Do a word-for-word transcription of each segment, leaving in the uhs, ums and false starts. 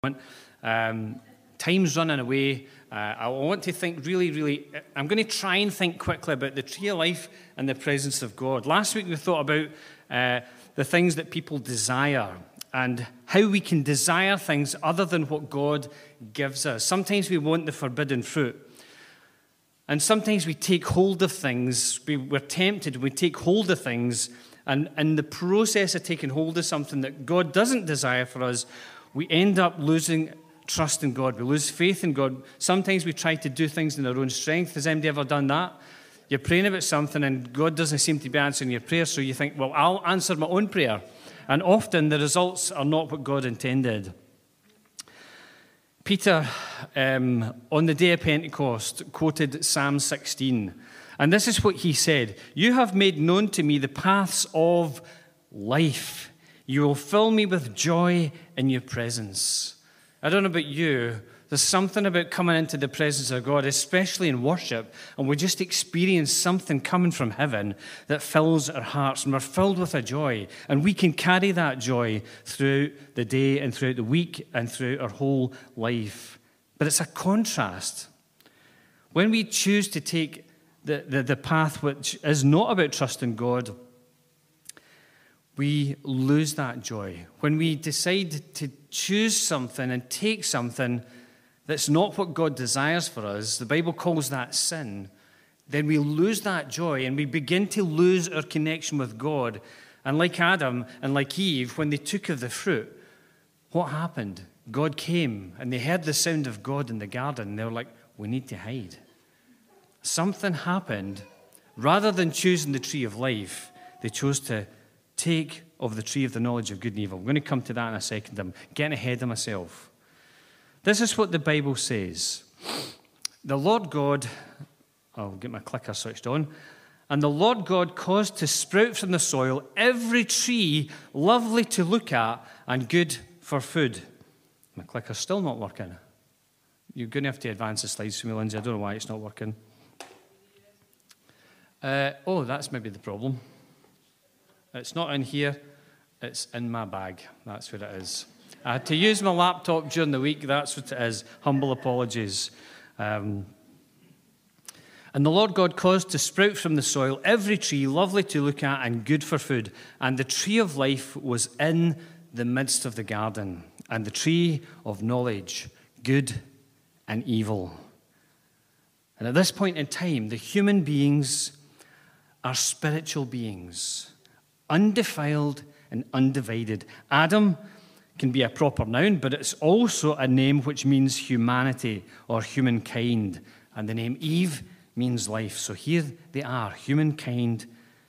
Um, time's running away. Uh, I want to think really, really, I'm going to try and think quickly about the tree of life and the presence of God. Last week we thought about uh, the things that people desire and how we can desire things other than what God gives us. Sometimes we want the forbidden fruit. And sometimes we take hold of things, we, we're tempted, we take hold of things, and in the process of taking hold of something that God doesn't desire for us, we end up losing trust in God. We lose faith in God. Sometimes we try to do things in our own strength. Has anybody ever done that? You're praying about something and God doesn't seem to be answering your prayer, so you think, well, I'll answer my own prayer. And often the results are not what God intended. Peter, um, on the day of Pentecost, quoted Psalm sixteen. And this is what he said: "You have made known to me the paths of life. You will fill me with joy in your presence." I don't know about you, there's something about coming into the presence of God, especially in worship, and we just experience something coming from heaven that fills our hearts, and we're filled with a joy, and we can carry that joy throughout the day and throughout the week and throughout our whole life. But it's a contrast. When we choose to take the, the, the path which is not about trusting God, we lose that joy. When we decide to choose something and take something that's not what God desires for us, the Bible calls that sin, then we lose that joy and we begin to lose our connection with God. And like Adam and like Eve, when they took of the fruit, what happened? God came and they heard the sound of God in the garden. And they were like, we need to hide. Something happened. Rather than choosing the tree of life, they chose to take of the tree of the knowledge of good and evil. I'm going to come to that in a second. I'm getting ahead of myself. This is what the Bible says. The Lord God, I'll get my clicker switched on, and the Lord God caused to sprout from the soil every tree lovely to look at and good for food. My clicker's still not working. You're going to have to advance the slides for me, Lindsay. I don't know why it's not working. Uh, oh, that's maybe the problem. It's not in here, it's in my bag. That's what it is. I had to use my laptop during the week, that's what it is. Humble apologies. Um, and the Lord God caused to sprout from the soil every tree lovely to look at and good for food. And the tree of life was in the midst of the garden, and the tree of knowledge, good and evil. And at this point in time, the human beings are spiritual beings, undefiled and undivided. Adam can be a proper noun, but it's also a name which means humanity or humankind. And the name Eve means life. So here they are, humankind,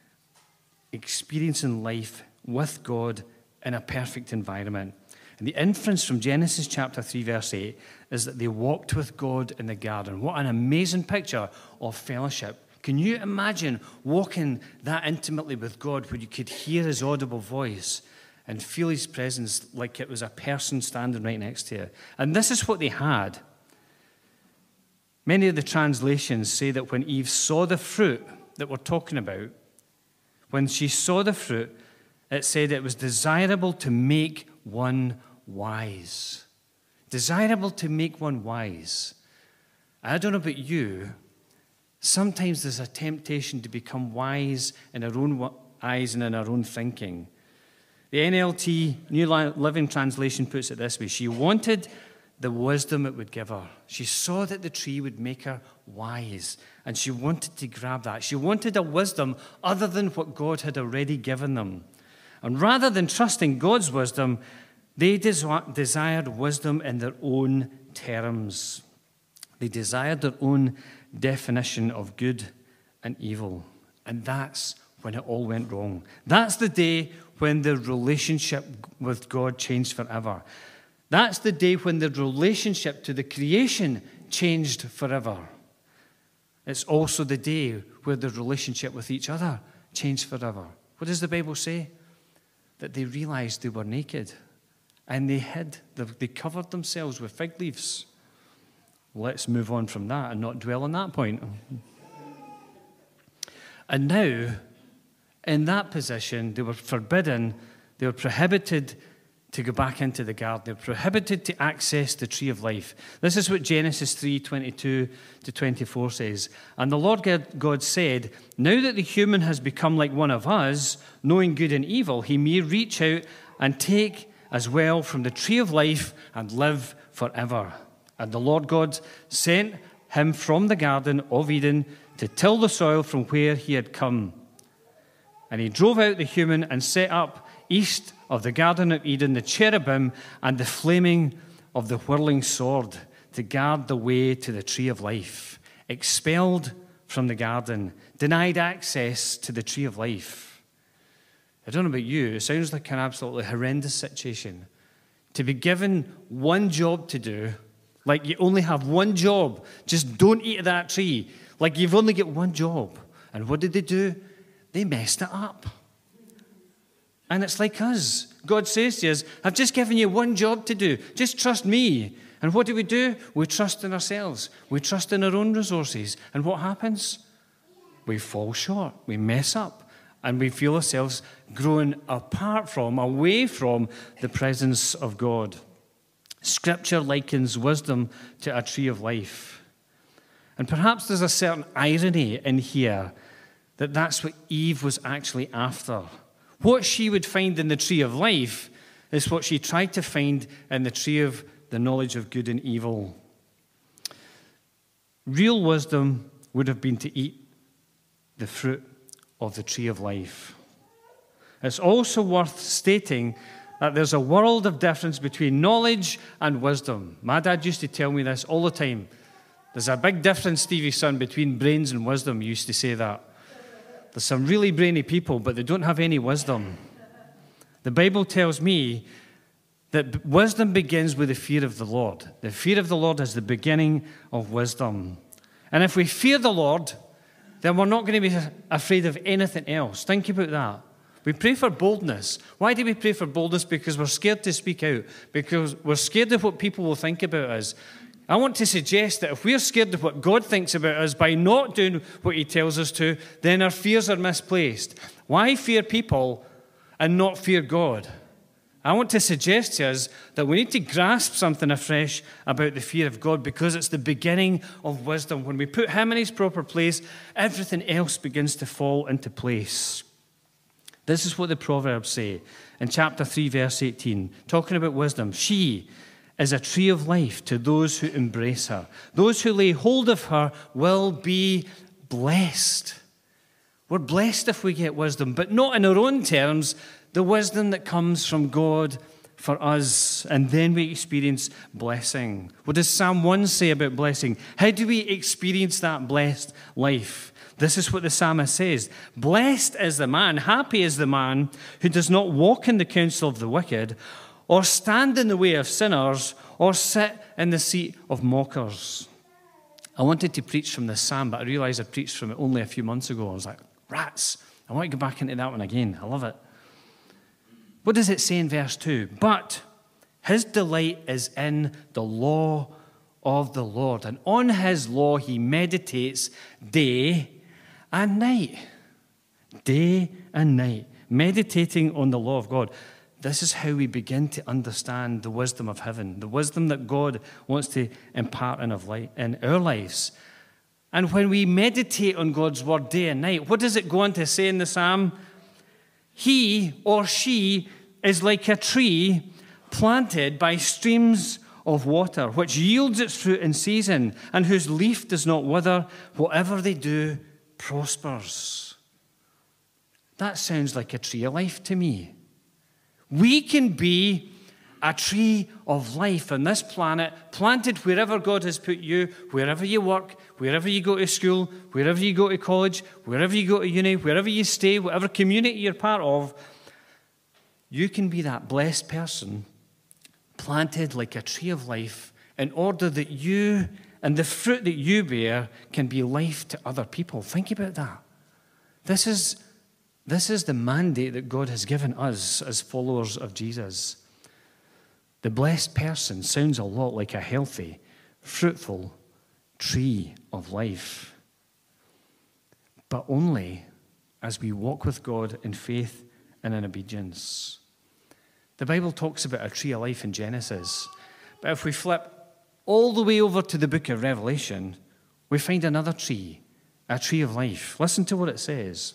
experiencing life with God in a perfect environment. And the inference from Genesis chapter three, verse eight, is that they walked with God in the garden. What an amazing picture of fellowship. Can you imagine walking that intimately with God where you could hear his audible voice and feel his presence like it was a person standing right next to you? And this is what they had. Many of the translations say that when Eve saw the fruit that we're talking about, when she saw the fruit, it said it was desirable to make one wise. Desirable to make one wise. I don't know about you, sometimes there's a temptation to become wise in our own eyes and in our own thinking. The N L T, New Living Translation, puts it this way: she wanted the wisdom it would give her. She saw that the tree would make her wise, and she wanted to grab that. She wanted a wisdom other than what God had already given them. And rather than trusting God's wisdom, they desired wisdom in their own terms. They desired their own definition of good and evil. And that's when it all went wrong. That's the day when the relationship with God changed forever. That's the day when the relationship to the creation changed forever. It's also the day where the relationship with each other changed forever. What does the Bible say? That they realized they were naked and they hid, they covered themselves with fig leaves. Let's move on from that and not dwell on that point. And now, in that position, they were forbidden, they were prohibited to go back into the garden. They were prohibited to access the tree of life. This is what Genesis three twenty-two to twenty-four says. And the Lord God said, now that the human has become like one of us, knowing good and evil, he may reach out and take as well from the tree of life and live forever. And the Lord God sent him from the garden of Eden to till the soil from where he had come. And he drove out the human and set up east of the Garden of Eden the cherubim and the flaming of the whirling sword to guard the way to the tree of life. Expelled from the garden, denied access to the tree of life. I don't know about you, it sounds like an absolutely horrendous situation. To be given one job to do, like you only have one job, just don't eat of that tree. Like you've only got one job. And what did they do? They messed it up. And it's like us. God says to us, I've just given you one job to do. Just trust me. And what do we do? We trust in ourselves. We trust in our own resources. And what happens? We fall short. We mess up. And we feel ourselves growing apart from, away from the presence of God. Scripture likens wisdom to a tree of life. And perhaps there's a certain irony in here that that's what Eve was actually after. What she would find in the tree of life is what she tried to find in the tree of the knowledge of good and evil. Real wisdom would have been to eat the fruit of the tree of life. It's also worth stating that there's a world of difference between knowledge and wisdom. My dad used to tell me this all the time. There's a big difference, Stevie, son, between brains and wisdom. He used to say that. There's some really brainy people, but they don't have any wisdom. The Bible tells me that wisdom begins with the fear of the Lord. The fear of the Lord is the beginning of wisdom. And if we fear the Lord, then we're not going to be afraid of anything else. Think about that. We pray for boldness. Why do we pray for boldness? Because we're scared to speak out. Because we're scared of what people will think about us. I want to suggest that if we're scared of what God thinks about us by not doing what he tells us to, then our fears are misplaced. Why fear people and not fear God? I want to suggest to us that we need to grasp something afresh about the fear of God because it's the beginning of wisdom. When we put him in his proper place, everything else begins to fall into place. This is what the Proverbs say in chapter three, verse eighteen, talking about wisdom. She is a tree of life to those who embrace her. Those who lay hold of her will be blessed. We're blessed if we get wisdom, but not in our own terms, the wisdom that comes from God for us, and then we experience blessing. What does Psalm one say about blessing? How do we experience that blessed life? This is what the psalmist says. Blessed is the man, happy is the man who does not walk in the counsel of the wicked, or stand in the way of sinners, or sit in the seat of mockers. I wanted to preach from this psalm, but I realized I preached from it only a few months ago. I was like, rats, I want to go back into that one again. I love it. What does it say in verse two? But his delight is in the law of the Lord, and on his law he meditates day and night. Day and night. Meditating on the law of God. This is how we begin to understand the wisdom of heaven, the wisdom that God wants to impart in, of life, in our lives. And when we meditate on God's word day and night, what does it go on to say in the psalm? He or she is like a tree planted by streams of water, which yields its fruit in season, and whose leaf does not wither. Whatever they do prospers. That sounds like a tree of life to me. We can be a tree of life on this planet, planted wherever God has put you, wherever you work, wherever you go to school, wherever you go to college, wherever you go to uni, wherever you stay, whatever community you're part of. You can be that blessed person planted like a tree of life in order that you and the fruit that you bear can be life to other people. Think about that. This is This is the mandate that God has given us as followers of Jesus. The blessed person sounds a lot like a healthy, fruitful tree of life. But only as we walk with God in faith and in obedience. The Bible talks about a tree of life in Genesis. But if we flip all the way over to the book of Revelation, we find another tree, a tree of life. Listen to what it says.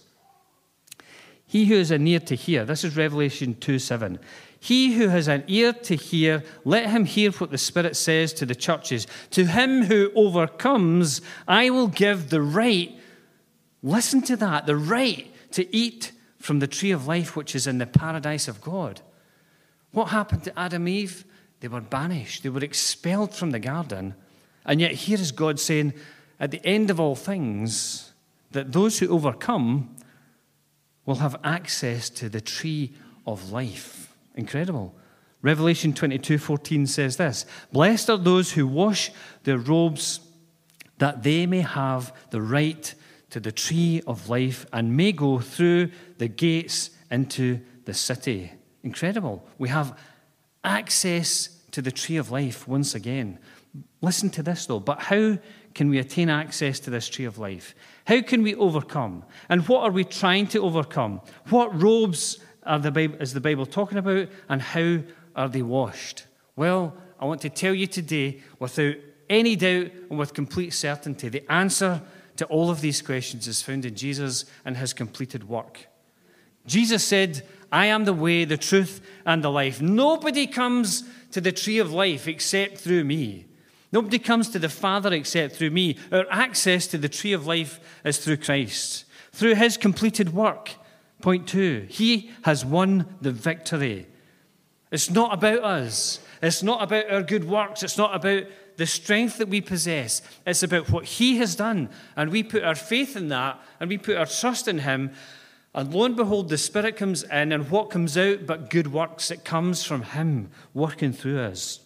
He who has an ear to hear, this is Revelation two seven. He who has an ear to hear, let him hear what the Spirit says to the churches. To him who overcomes, I will give the right, listen to that, the right to eat from the tree of life which is in the paradise of God. What happened to Adam and Eve? They were banished. They were expelled from the garden. And yet here is God saying, at the end of all things, that those who overcome will have access to the tree of life. Incredible. Revelation twenty-two fourteen says this, blessed are those who wash their robes, that they may have the right to the tree of life and may go through the gates into the city. Incredible. We have access to the tree of life once again. Listen to this though, but how can we attain access to this tree of life? How can we overcome? And what are we trying to overcome? What robes are the Bible, is the Bible talking about, and how are they washed? Well, I want to tell you today, without any doubt and with complete certainty, the answer to all of these questions is found in Jesus and his completed work. Jesus said, I am the way, the truth, and the life. Nobody comes to the tree of life except through me. Nobody comes to the Father except through me. Our access to the tree of life is through Christ, through his completed work. Point two, he has won the victory. It's not about us. It's not about our good works. It's not about the strength that we possess. It's about what he has done. And we put our faith in that, and we put our trust in him. And lo and behold, the Spirit comes in, and what comes out but good works? It comes from him working through us.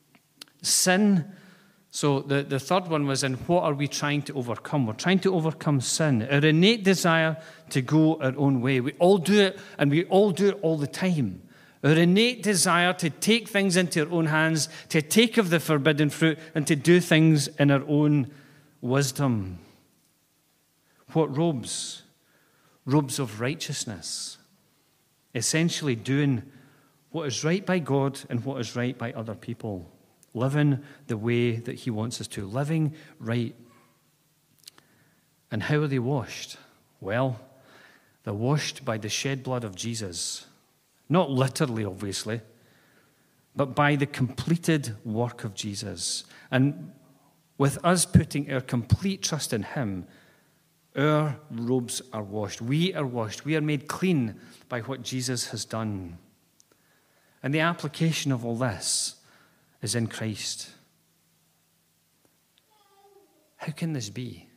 Sin. So the, the third one was, in what are we trying to overcome? We're trying to overcome sin, our innate desire to go our own way. We all do it, and we all do it all the time. Our innate desire to take things into our own hands, to take of the forbidden fruit, and to do things in our own wisdom. What robes? Robes of righteousness. Essentially doing what is right by God and what is right by other people. Living the way that he wants us to. Living right. And how are they washed? Well, they're washed by the shed blood of Jesus. Not literally, obviously, but by the completed work of Jesus. And with us putting our complete trust in him, our robes are washed. We are washed. We are made clean by what Jesus has done. And the application of all this is in Christ. How can this be?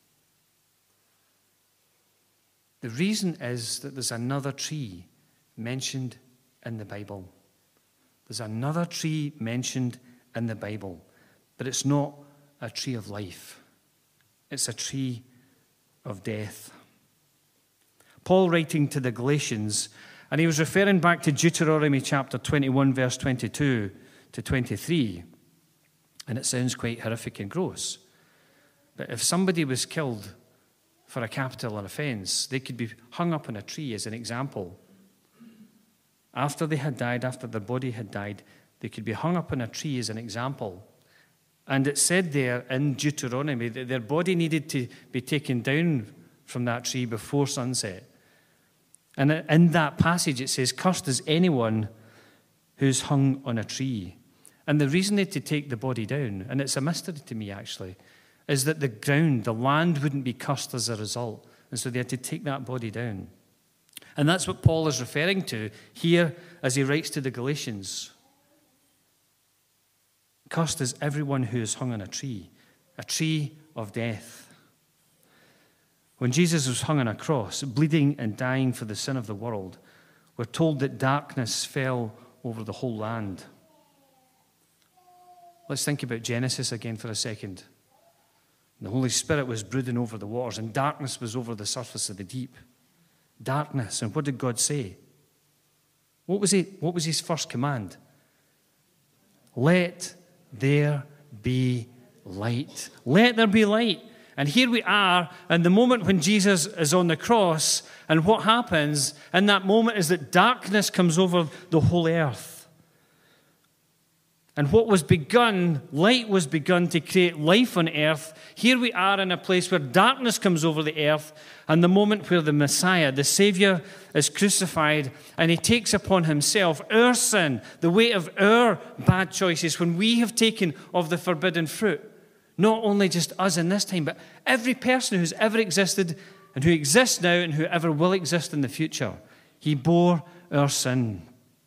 The reason is that there's another tree mentioned in the Bible. There's another tree mentioned in the Bible, but it's not a tree of life. It's a tree of death. Paul, writing to the Galatians, and he was referring back to Deuteronomy chapter twenty-one, verse twenty-two to twenty-three, and it sounds quite horrific and gross. But if somebody was killed for a capital offense, they could be hung up on a tree as an example. After they had died, after their body had died, they could be hung up on a tree as an example. And it said there in Deuteronomy that their body needed to be taken down from that tree before sunset. And in that passage it says, cursed is anyone who's hung on a tree. And the reason they had to take the body down, and it's a mystery to me actually, is that the ground, the land wouldn't be cursed as a result. And so they had to take that body down. And that's what Paul is referring to here as he writes to the Galatians. Cursed is everyone who is hung on a tree, a tree of death. When Jesus was hung on a cross, bleeding and dying for the sin of the world, we're told that darkness fell over the whole land. Let's think about Genesis again for a second. The Holy Spirit was brooding over the waters, and darkness was over the surface of the deep. Darkness. And what did God say? What was he, what was his first command? Let there be light. Let there be light. And here we are, and the moment when Jesus is on the cross, and what happens in that moment is that darkness comes over the whole earth. And what was begun, light was begun to create life on earth. Here we are in a place where darkness comes over the earth, and the moment where the Messiah, the Savior, is crucified, and he takes upon himself our sin, the weight of our bad choices, when we have taken of the forbidden fruit. Not only just us in this time, but every person who's ever existed, and who exists now, and who ever will exist in the future. He bore our sin.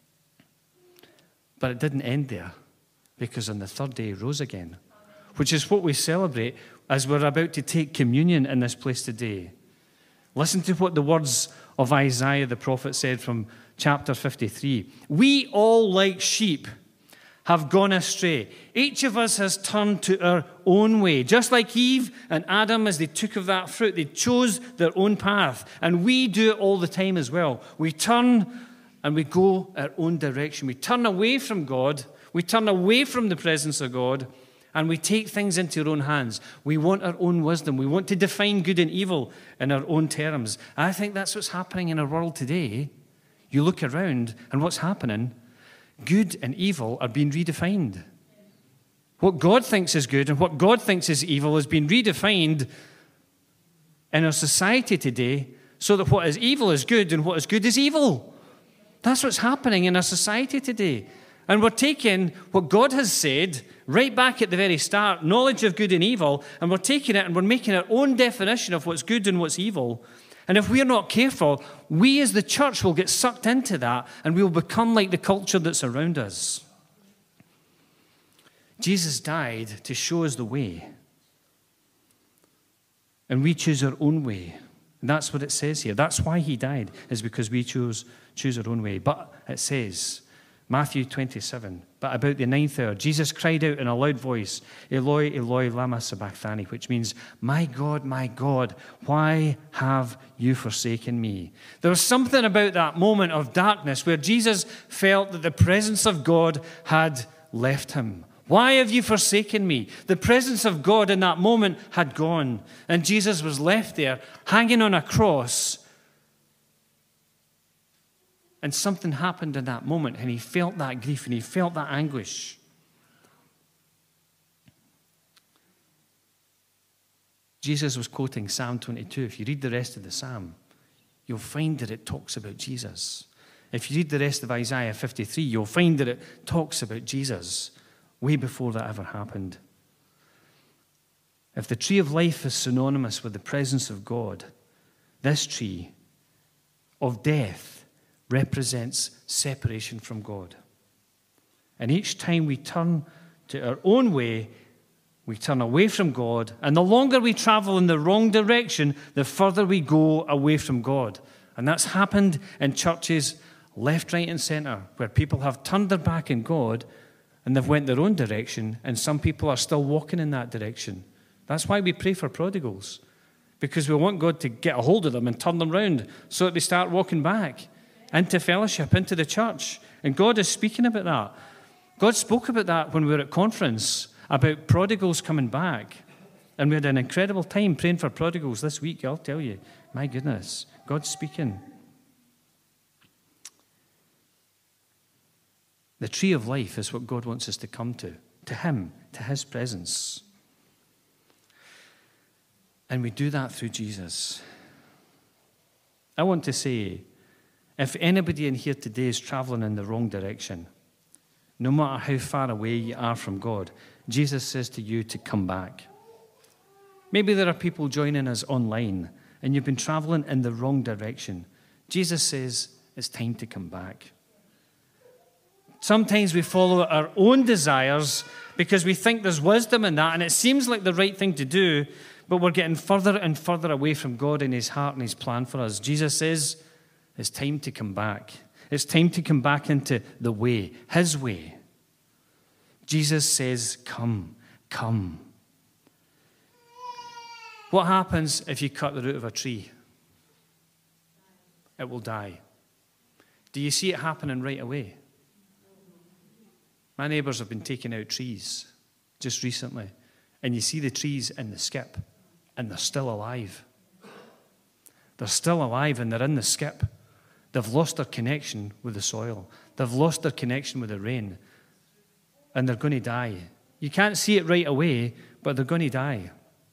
But it didn't end there, because on the third day he rose again, which is what we celebrate as we're about to take communion in this place today. Listen to what the words of Isaiah the prophet said from chapter fifty-three. We all, like sheep, have gone astray. Each of us has turned to our own way. Just like Eve and Adam, as they took of that fruit, they chose their own path. And we do it all the time as well. We turn and we go our own direction. We turn away from God. We turn away from the presence of God, and we take things into our own hands. We want our own wisdom. We want to define good and evil in our own terms. I think that's what's happening in our world today. You look around, and what's happening? Good and evil are being redefined. What God thinks is good and what God thinks is evil has been redefined in our society today, so that what is evil is good and what is good is evil. That's what's happening in our society today. And we're taking what God has said right back at the very start, knowledge of good and evil, and we're taking it and we're making our own definition of what's good and what's evil. And if we're not careful, we as the church will get sucked into that, and we will become like the culture that's around us. Jesus died to show us the way. And we choose our own way. And that's what it says here. That's why he died, is because we choose, choose our own way. But it says, Matthew twenty-seven, but about the ninth hour, Jesus cried out in a loud voice, Eloi, Eloi, lama sabachthani, which means, my God, my God, why have you forsaken me? There was something about that moment of darkness where Jesus felt that the presence of God had left him. Why have you forsaken me? The presence of God in that moment had gone, and Jesus was left there, hanging on a cross. And something happened in that moment, and he felt that grief, and he felt that anguish. Jesus was quoting Psalm twenty-two. If you read the rest of the Psalm, you'll find that it talks about Jesus. If you read the rest of Isaiah fifty-three, you'll find that it talks about Jesus way before that ever happened. If the tree of life is synonymous with the presence of God, this tree of death represents separation from God. And each time we turn to our own way, we turn away from God. And the longer we travel in the wrong direction, the further we go away from God. And that's happened in churches left, right, and center, where people have turned their back on God and they've went their own direction, and some people are still walking in that direction. That's why we pray for prodigals, because we want God to get a hold of them and turn them around so that they start walking back into fellowship, into the church. And God is speaking about that. God spoke about that when we were at conference, about prodigals coming back. And we had an incredible time praying for prodigals this week, I'll tell you. My goodness, God's speaking. The tree of life is what God wants us to come to, to him, to his presence. And we do that through Jesus. I want to say, if anybody in here today is traveling in the wrong direction, no matter how far away you are from God, Jesus says to you to come back. Maybe there are people joining us online and you've been traveling in the wrong direction. Jesus says it's time to come back. Sometimes we follow our own desires because we think there's wisdom in that, and it seems like the right thing to do, but we're getting further and further away from God and his heart and his plan for us. Jesus says it's time to come back. It's time to come back into the way, his way. Jesus says, come, come. What happens if you cut the root of a tree? It will die. Do you see it happening right away? My neighbours have been taking out trees just recently, and you see the trees in the skip. and they're still alive. They're still alive and they're in the skip. They've lost their connection with the soil. They've lost their connection with the rain. And they're going to die. You can't see it right away, but they're going to die.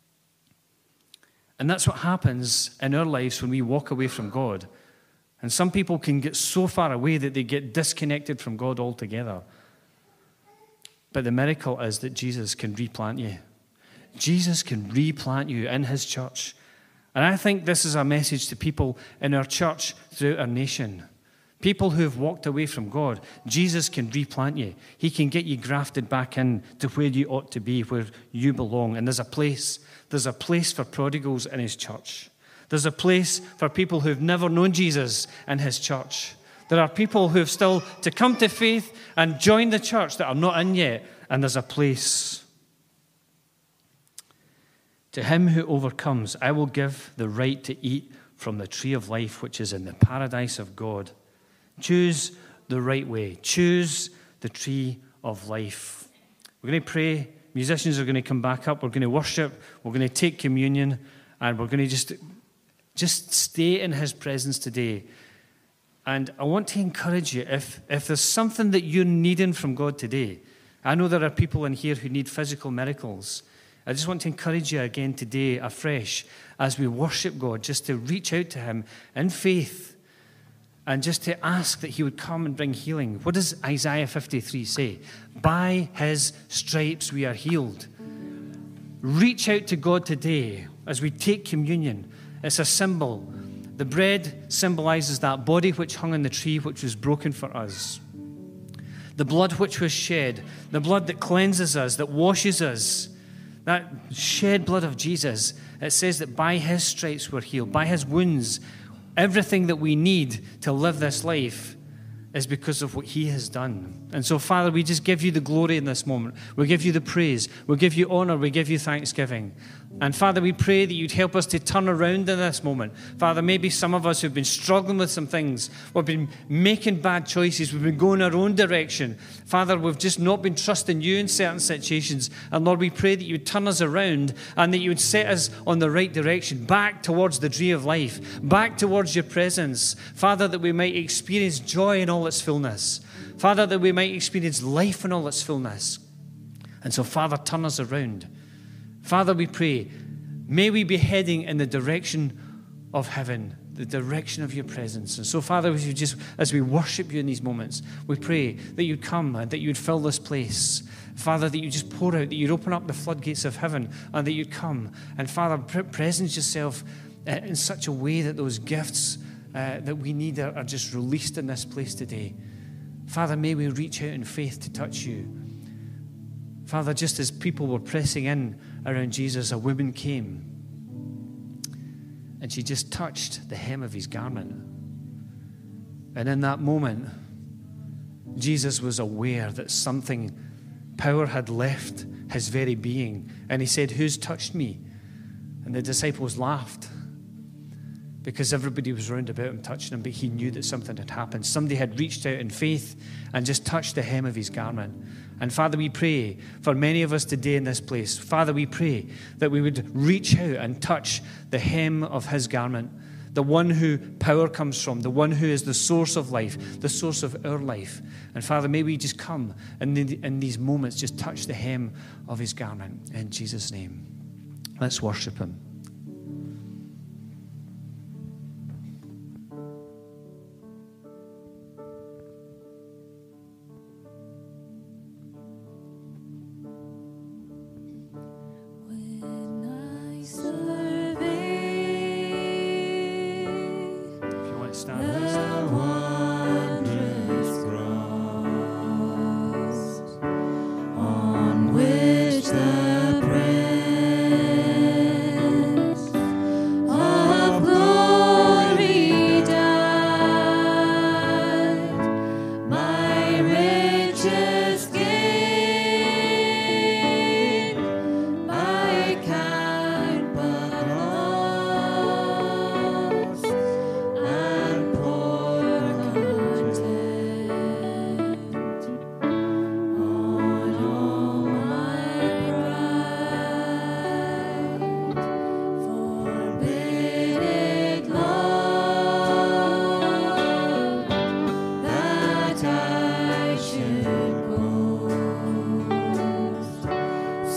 And that's what happens in our lives when we walk away from God. And some people can get so far away that they get disconnected from God altogether. But the miracle is that Jesus can replant you. Jesus can replant you in his church. And I think this is a message to people in our church throughout our nation. People who have walked away from God, Jesus can replant you. He can get you grafted back in to where you ought to be, where you belong. And there's a place, there's a place for prodigals in his church. There's a place for people who've never known Jesus in his church. There are people who have still to come to faith and join the church that are not in yet. And there's a place. To him who overcomes, I will give the right to eat from the tree of life, which is in the paradise of God. Choose the right way. Choose the tree of life. We're going to pray. Musicians are going to come back up. We're going to worship. We're going to take communion. And we're going to just, just stay in his presence today. And I want to encourage you, if, if there's something that you're needing from God today, I know there are people in here who need physical miracles. I just want to encourage you again today afresh as we worship God, just to reach out to him in faith and just to ask that he would come and bring healing. What does Isaiah fifty-three say? By his stripes we are healed. Reach out to God today as we take communion. It's a symbol. The bread symbolizes that body which hung on the tree, which was broken for us. The blood which was shed, the blood that cleanses us, that washes us. That shed blood of Jesus, it says that by his stripes we're healed. By his wounds, everything that we need to live this life is because of what he has done. And so, Father, we just give you the glory in this moment. We give you the praise. We give you honor. We give you thanksgiving. And, Father, we pray that you'd help us to turn around in this moment. Father, maybe some of us who've been struggling with some things, we've been making bad choices, we've been going our own direction. Father, we've just not been trusting you in certain situations. And, Lord, we pray that you'd turn us around and that you would set us on the right direction, back towards the tree of life, back towards your presence. Father, that we might experience joy in all its fullness. Father, that we might experience life in all its fullness. And so, Father, turn us around. Father, we pray, may we be heading in the direction of heaven, the direction of your presence. And so, Father, as, you just, as we worship you in these moments, we pray that you'd come and that you'd fill this place. Father, that you just pour out, that you'd open up the floodgates of heaven and that you'd come. And, Father, presence yourself in such a way that those gifts uh, that we need are, are just released in this place today. Father, may we reach out in faith to touch you. Father, just as people were pressing in around Jesus, a woman came and she just touched the hem of his garment. And in that moment, Jesus was aware that something, power had left his very being. And he said, "Who's touched me?" And the disciples laughed because everybody was round about him touching him, but he knew that something had happened. Somebody had reached out in faith and just touched the hem of his garment. And Father, we pray for many of us today in this place. Father, we pray that we would reach out and touch the hem of his garment, the one who power comes from, the one who is the source of life, the source of our life. And Father, may we just come and in these moments just touch the hem of his garment in Jesus' name. Let's worship him. On which the praise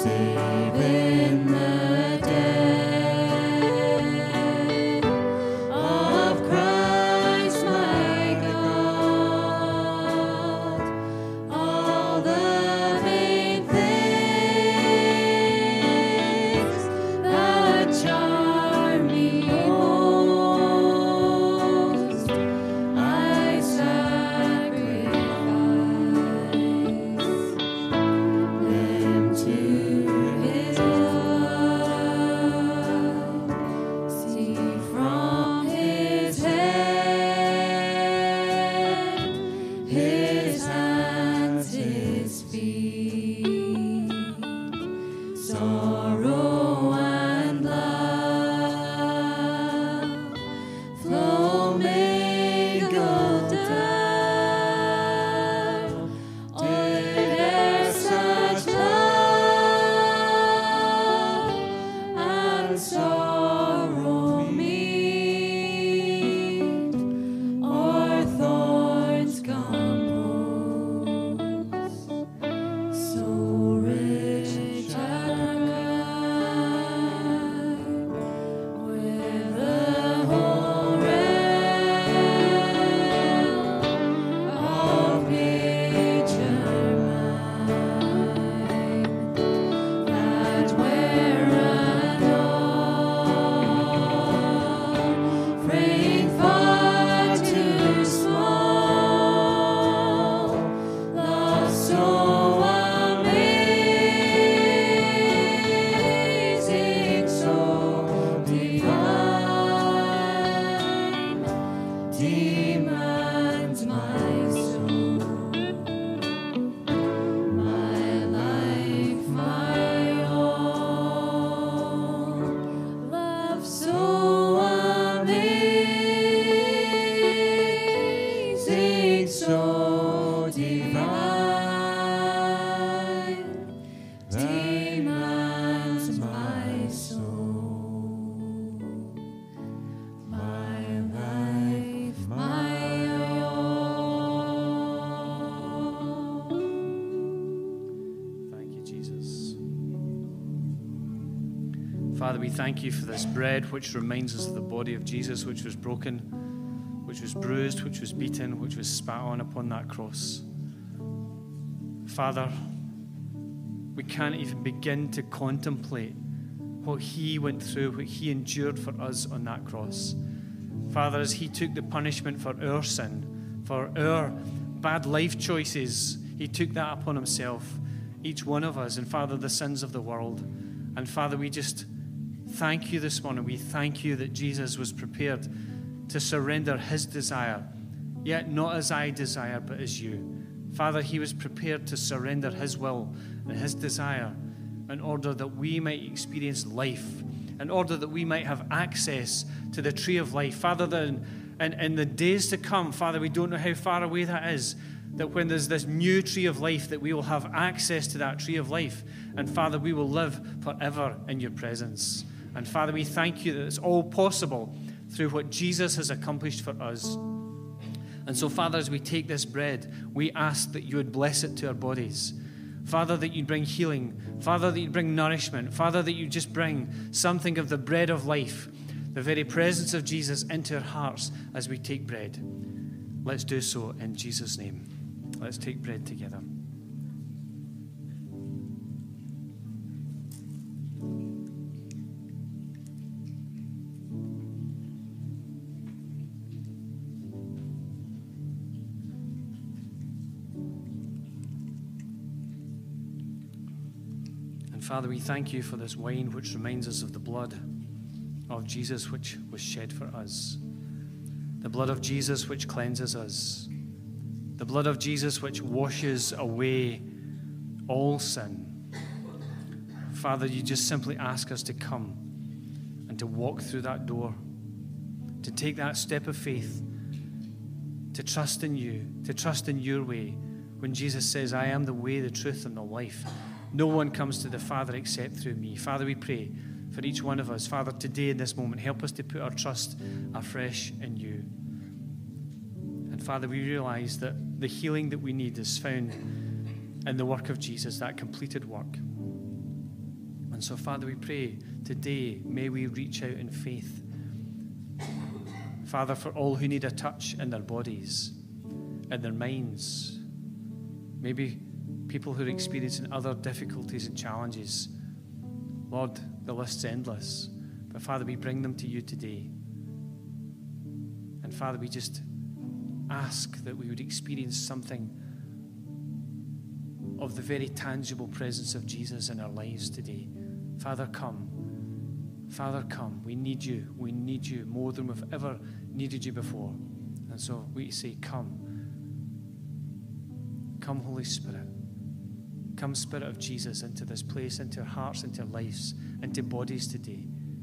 Father, we thank you for this bread, which reminds us of the body of Jesus, which was broken, which was bruised, which was beaten, which was spat on upon that cross. Father, we can't even begin to contemplate what he went through, what he endured for us on that cross. Father, as he took the punishment for our sin, for our bad life choices, he took that upon himself, each one of us, and Father, the sins of the world. And Father, we just thank you this morning. We thank you that Jesus was prepared to surrender his desire, yet not as I desire, but as you. Father, he was prepared to surrender his will and his desire in order that we might experience life, in order that we might have access to the tree of life. Father, that in, in, in the days to come, Father, we don't know how far away that is, that when there's this new tree of life, that we will have access to that tree of life. And Father, we will live forever in your presence. And Father, we thank you that it's all possible through what Jesus has accomplished for us. And so, Father, as we take this bread, we ask that you would bless it to our bodies. Father, that you'd bring healing. Father, that you'd bring nourishment. Father, that you just bring something of the bread of life, the very presence of Jesus into our hearts as we take bread. Let's do so in Jesus' name. Let's take bread together. Father, we thank you for this wine which reminds us of the blood of Jesus which was shed for us. The blood of Jesus which cleanses us. The blood of Jesus which washes away all sin. Father, you just simply ask us to come and to walk through that door, to take that step of faith, to trust in you, to trust in your way. When Jesus says, I am the way, the truth, and the life. No one comes to the Father except through me. Father, we pray for each one of us. Father, today in this moment, help us to put our trust afresh in you. And Father, we realize that the healing that we need is found in the work of Jesus, that completed work. And so, Father, we pray today, may we reach out in faith. Father, for all who need a touch in their bodies, in their minds, maybe people who are experiencing other difficulties and challenges. Lord, the list's endless. But Father, we bring them to you today. And Father, we just ask that we would experience something of the very tangible presence of Jesus in our lives today. Father, come. Father, come. We need you. We need you more than we've ever needed you before. And so we say, come. Come, Holy Spirit. Come, Spirit of Jesus, into this place, into our hearts, into our lives, into bodies today.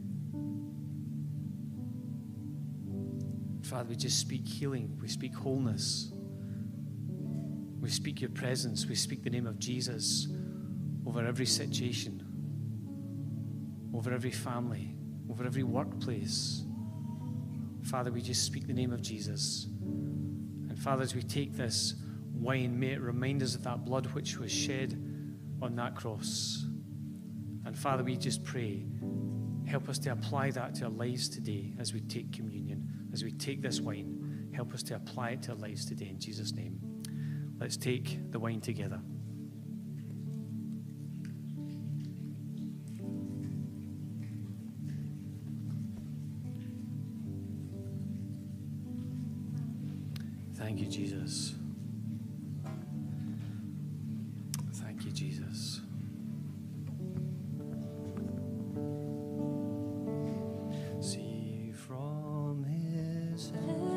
Father, we just speak healing. We speak wholeness. We speak your presence. We speak the name of Jesus over every situation, over every family, over every workplace. Father, we just speak the name of Jesus. And Father, as we take this wine, may it remind us of that blood which was shed on that cross. And Father, we just pray, help us to apply that to our lives today as we take communion, as we take this wine. Help us to apply it to our lives today in Jesus' name. Let's take the wine together. Thank you, Jesus. Thank you, Jesus. See from his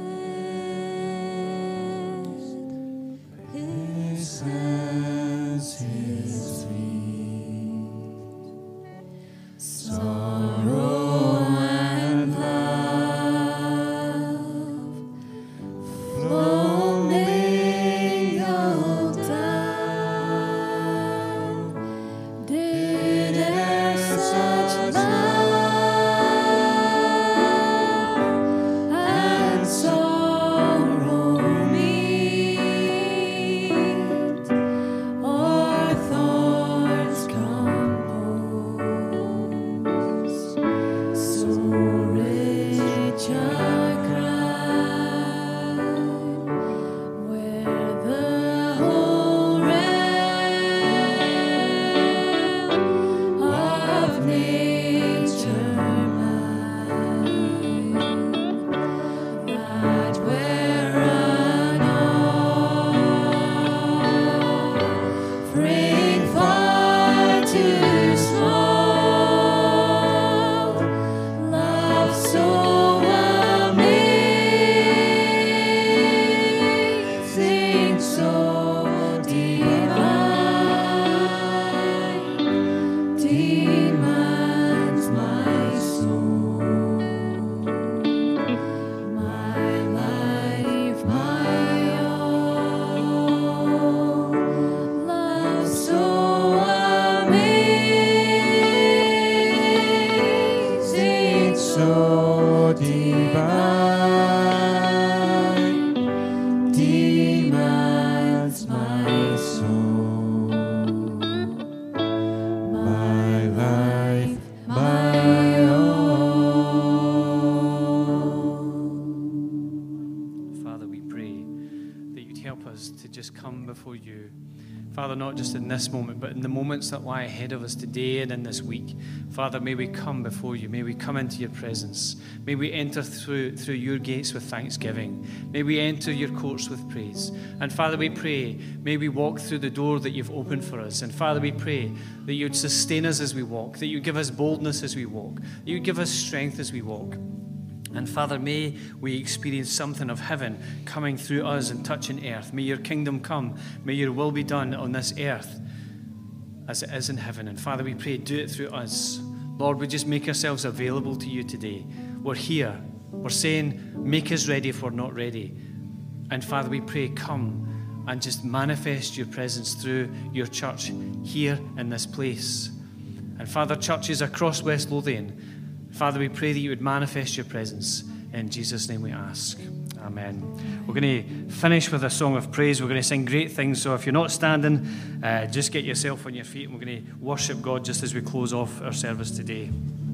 head, his hands, his feet, sorrow and love flow mingled down. Did e'er such love and sorrow meet, or thorns compose so rich a crown, where the whole realm of nature mine, that were an offering far too small, love so amazing, so divine, demands my soul, my life, my own. Love so amazing, so divine, demands my soul, my life, my own. Father, we pray that you'd help us to just come before you. Father, not just in this moment, but in the moments that lie ahead of us today and in this week. Father, may we come before you. May we come into your presence. May we enter through, through your gates with thanksgiving. May we enter your courts with praise. And Father, we pray, may we walk through the door that you've opened for us. And Father, we pray that you'd sustain us as we walk, that you give us boldness as we walk, that you give us strength as we walk. And Father, may we experience something of heaven coming through us and touching earth. May your kingdom come. May your will be done on this earth as it is in heaven. And Father, we pray, do it through us. Lord, we just make ourselves available to you today. We're here. We're saying, make us ready if we're not ready. And Father, we pray, come and just manifest your presence through your church here in this place. And Father, churches across West Lothian, Father, we pray that you would manifest your presence. In Jesus' name we ask. Amen. We're going to finish with a song of praise. We're going to sing great things. So if you're not standing, uh, just get yourself on your feet, and we're going to worship God just as we close off our service today.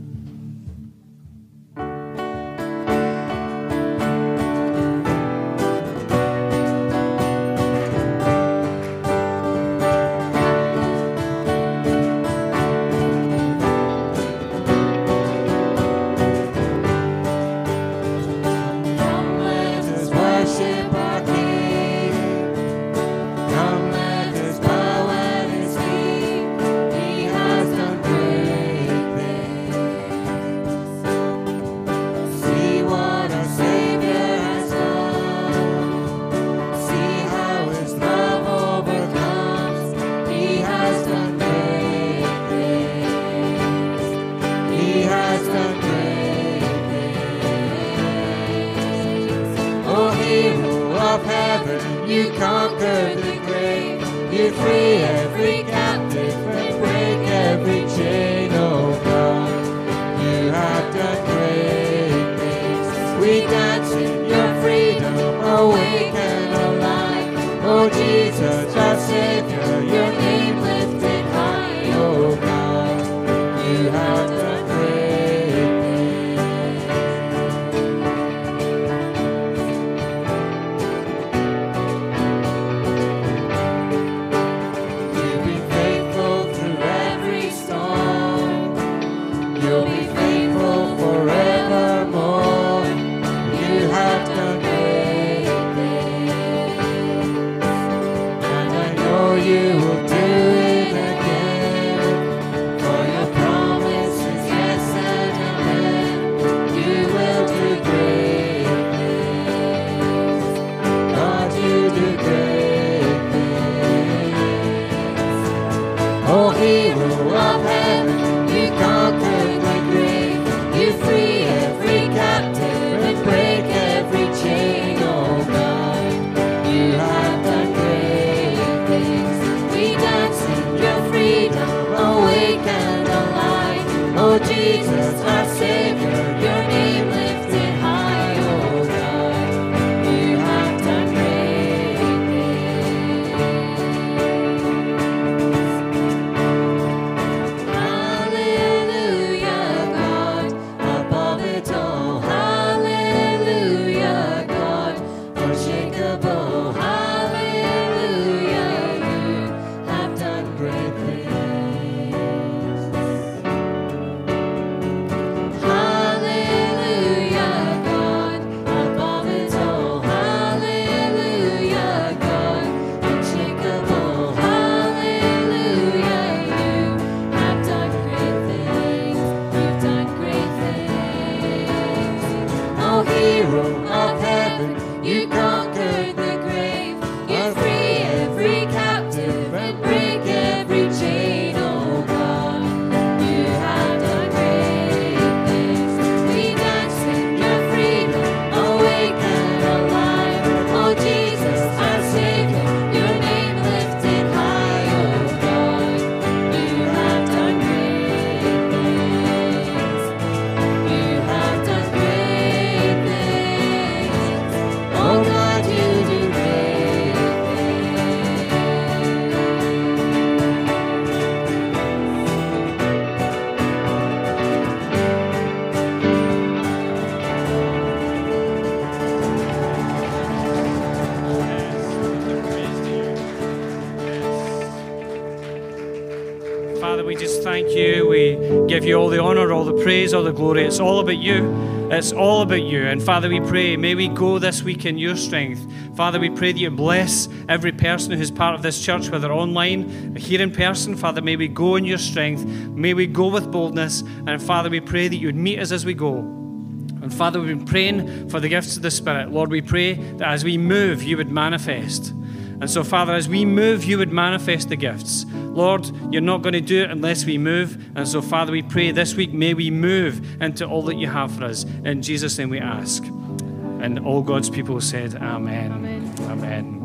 Give you all the honor, all the praise, all the glory. It's all about you. It's all about you. And Father, we pray, may we go this week in your strength. Father, we pray that you bless every person who's part of this church, whether online or here in person. Father, may we go in your strength. May we go with boldness. And Father, we pray that you would meet us as we go. And Father, we've been praying for the gifts of the Spirit. Lord, we pray that as we move, you would manifest. And so, Father, as we move, you would manifest the gifts. Lord, you're not going to do it unless we move. And so, Father, we pray this week, may we move into all that you have for us. In Jesus' name we ask. And all God's people said, Amen. Amen. Amen.